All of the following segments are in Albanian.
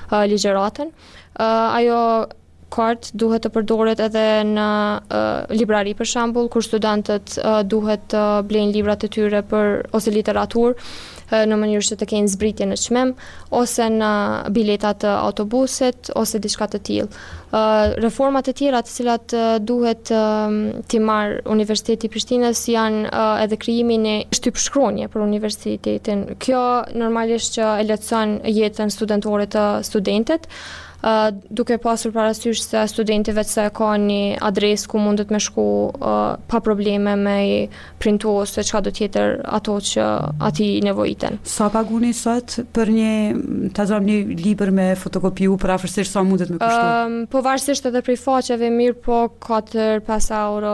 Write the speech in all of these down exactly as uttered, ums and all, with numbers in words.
uh, ligjëratën. Uh, ajo kartë duhet të përdoret edhe në uh, librari për shembull, kur studentët uh, duhet të uh, blejnë librat e tyre për ose literaturë uh, në mënyrë që të kenë zbritje në çmim, ose në biletat të autobusit ose diçka të tillë. Uh, reformat e tjera të cilat uh, duhet uh, t'i marrë Universiteti i Prishtinës janë uh, edhe krijimi në shtypshkronje për universitetin. Kjo normalisht që e lehtëson jetën studentore të studentit. Uh, duke pasur parasysh se studenti vetë se ka një adresë ku mundet me shku uh, pa probleme me i printu ose çka do tjetër ato që ati nevojiten. Sa paguni sot për një, ta zëm një libër me fotokopiu, për afërsisht sa mundet me kushtu? Um, po varësisht edhe prej faqeve mirë, po katër pesë euro,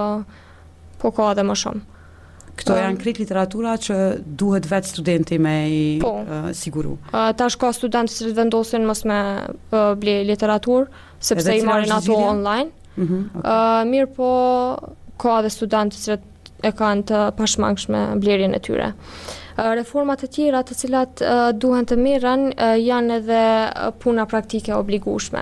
po ka edhe më shumë. Këto um, janë krejt literatura që duhet vetë studenti me i po, uh, siguru. Uh, tash ka studentë që vendosin mos me uh, ble literaturë, sepse i marrin ato online. Mm-hmm, okay. uh, mirë po ka edhe studentë që e kanë të pashmangshme blerjen e tyre. Uh, reformat e tjera të cilat uh, duhen të mirën uh, janë edhe puna praktike obligueshme.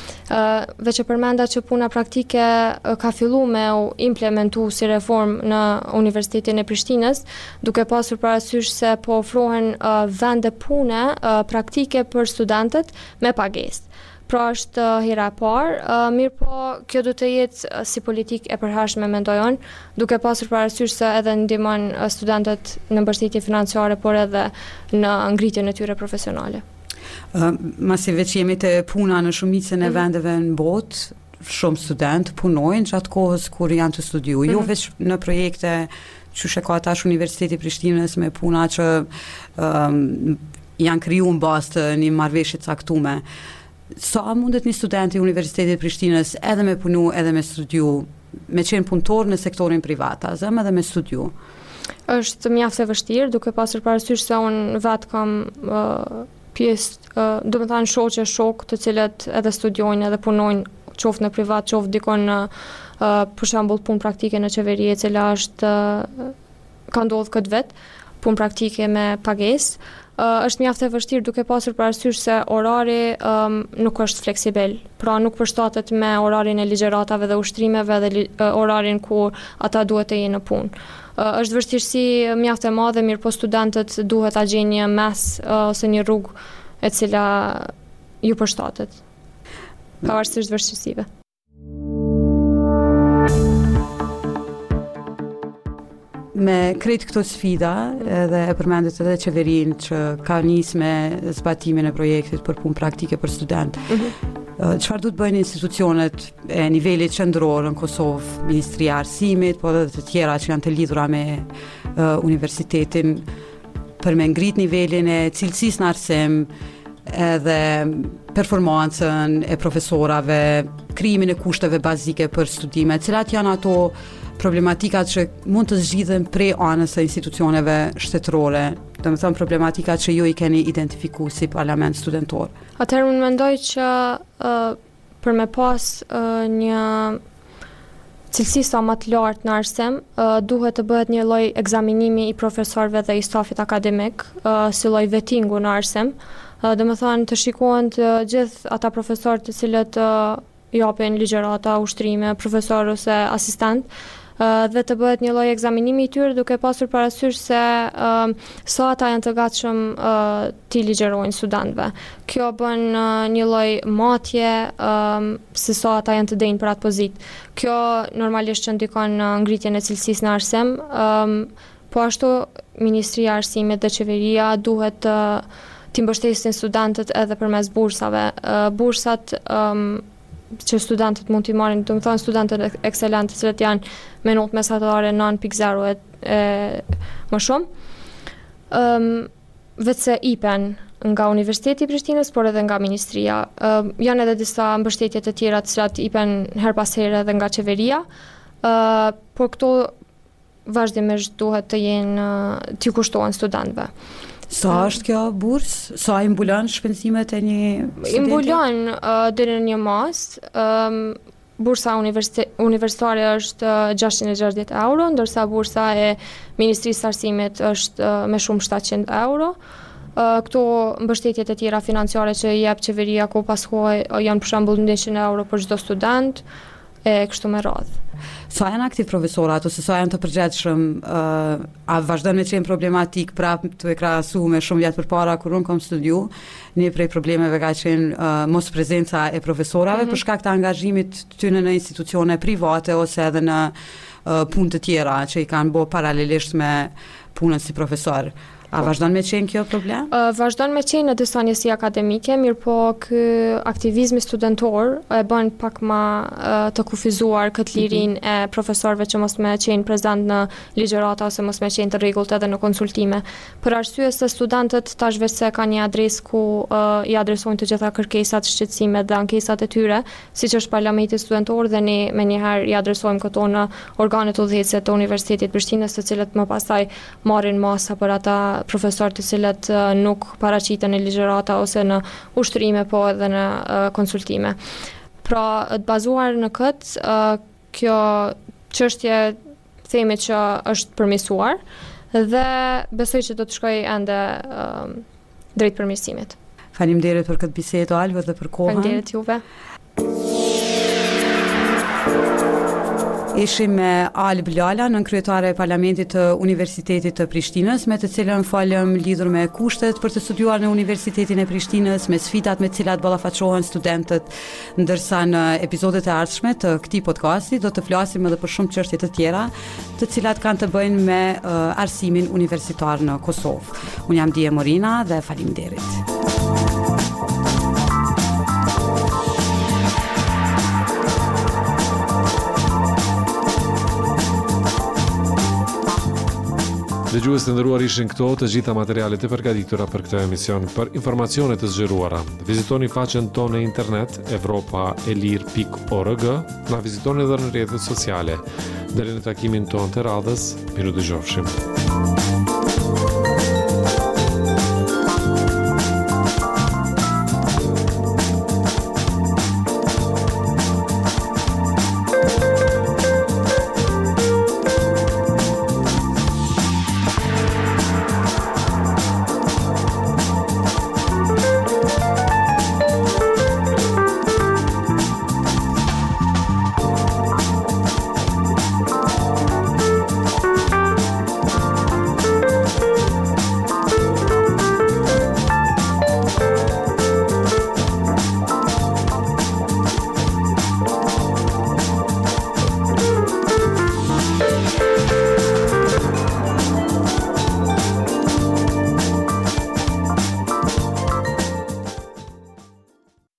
Uh, veç e përmenda që puna praktike uh, ka fillu me u implementu si reform në Universitetin e Prishtinës, duke pasur parasysh se po ofrohen uh, vende pune uh, praktike për studentët me pagesë. Pra është uh, hera e parë, uh, mirë po kjo do të jetë uh, si politik e përhershme mendojon, duke pasur parasysh se edhe ndihmon uh, studentët në mbështetje financiare, por edhe në ngritjen e tyre profesionale. Uh, masi veç jemi të puna në shumicën e mm-hmm. vendeve në botë, shumë student punojnë gjatë kohës kur janë të studiu. Mm-hmm. Jo veç në projekte që shë ka tash Universiteti Prishtinës me puna që um, janë kriju në bazë të një marrëveshje caktume. Sa mundet një student i Universitetit Prishtinës edhe me punu, edhe me studiu, me qenë punëtor në sektorin privat, azëm edhe me studiu? Është mjaft e vështirë, duke pasur parasysh se unë vetë kam uh, pjesë, uh, do të thënë shoqe shok të cilët edhe studiojnë edhe punojnë qoftë në privat, qoftë dikon në uh, për shembull punë praktike në qeveri, e cila është uh, ka ndodhur këtë vet, punë praktike me pagesë. Uh, është mjaft e vështirë duke pasur parasysh se orari um, nuk është fleksibel, pra nuk përshtatet me orarin e ligjëratave dhe ushtrimeve dhe li, uh, orarin kur ata duhet të jenë në punë. Uh, është vështirësi mjaft e madhe, mirë po studentët duhet ta gjejnë një mes uh, ose një rrugë e cila ju përshtatet, pavarësisht vështirësive. Me krejt këto sfida, edhe e përmendet edhe qeverin që ka nis me zbatimin e projektit për punë praktike për student. Mm-hmm. Çfarë du të bëjnë institucionet e nivelit qendror në Kosovë, Ministria e Arsimit, po edhe të tjera që janë të lidhura me uh, universitetin për me ngrit nivelin e cilësisë në arsim, edhe performancën e profesorave, krijimin e kushteve bazike për studime, cilat janë ato problematikat që mund të zgjidhen prej anës së institucioneve shtetërore, do të thënë problematikat që ju i keni identifikuar si parlament studentor. Atëherë unë mendoj që uh, për me pas uh, një cilësi sa më të lartë në arsim, uh, duhet të bëhet një lloj ekzaminimi i profesorëve dhe i stafit akademik, uh, si lloj vettingu në arsim. Uh, do të thënë të shikohen të gjithë ata profesorë të cilët uh, japin ligjërata, ushtrime, profesor ose asistent, Uh, dhe të bëhet një lloj ekzaminimi i tyre duke pasur parasysh se uh, sa ata janë të gatshëm uh, t'i ligjërojnë studentëve. Kjo bën uh, një lloj matje um, se sa ata janë të denjë për atë pozitë. Kjo normalisht që ndikon në ngritjen e cilësisë në arsim, um, po ashtu Ministria e Arsimit dhe qeveria duhet uh, t'i mbështesin studentët edhe përmes bursave. Uh, bursat um, që studentët mund t'i marrin, do të thonë studentët ekselentë, të cilët janë me notë mesatare nëntë pikë zero e, e më shumë. Um, vetëse I P E N nga Universiteti i Prishtinës, por edhe nga Ministria. Um, janë edhe disa mbështetje të tjera të cilat I P E N her pas here edhe nga qeveria, uh, por këto vazhdimisht duhet të jenë uh, t'i kushtohen studentëve. Sa është kjo bursë? Sa i mbulon shpenzimet e një studenti? I mbulon uh, deri në një mas. Um, bursa universitare është uh, gjashtëqind e gjashtëdhjetë euro, ndërsa bursa e Ministrisë së Arsimit është uh, me shumë shtatëqind euro. Këto mbështetjet e tjera financiare që jep qeveria ku paskoj janë për shembull njëqind euro për çdo student e kështu me radhë. Sa janë aktiv profesorat ose sa janë të përgjithshëm, uh, a vazhdon me qenë problematik prap të e krahasu me shumë vjet përpara kur unë kam studiu, një prej problemeve ka qenë uh, mos prezenca e profesorave mm-hmm. për shkak të angazhimit të tyre në institucione private ose edhe në uh, punë të tjera që i kanë bërë paralelisht me punën si profesor. A vazhdon me qenë kjo problem? Uh, vazhdon me qenë në disa njësi akademike, mirë po kë aktivizmi studentor e bën pak ma uh, të kufizuar këtë lirin mm-hmm. e profesorëve që mos me qenë prezent në ligjërata ose mos me qenë të rregullt edhe në konsultime. Për arsye se studentët tash vetë se kanë një adresë ku uh, i adresojnë të gjitha kërkesat, shqetësimet dhe ankesat e tyre, siç është Parlamenti studentor dhe ne menjëherë i adresojmë këto në organet udhëheqëse të Universitetit Prishtinës, të cilët më pastaj marrin masa për ata profesor të cilët uh, nuk paraqiten në ligjërata ose në ushtrime, po edhe në uh, konsultime. Pra, të bazuar në këtë, uh, kjo çështje themi që është përmirësuar dhe besoj që do të shkojë ende uh, drejt përmirësimit. Faleminderit për këtë bisedë Alva dhe për kohën. Faleminderit juve. Ishim me Alë Blala, nënkryetare e Parlamentit të Universitetit të Prishtinës, me të cilën folëm lidhur me kushtet për të studiuar në Universitetin e Prishtinës, me sfidat me të cilat ballafaqohen studentët, ndërsa në epizodet e ardhshme të këtij podcasti do të flasim edhe për shumë çështje të tjera, të cilat kanë të bëjnë me uh, arsimin universitar në Kosovë. Unë jam Dije Morina dhe faleminderit. Dëgjues të nderuar, ishin këto të gjitha materialet e përgatitura për këtë emision. Për informacione të zgjeruara, vizitoni faqen tonë në internet evropaelir pikë org, na vizitoni edhe në rrjetet sociale. Deri në takimin tonë të radhës, miru dëgjofshim.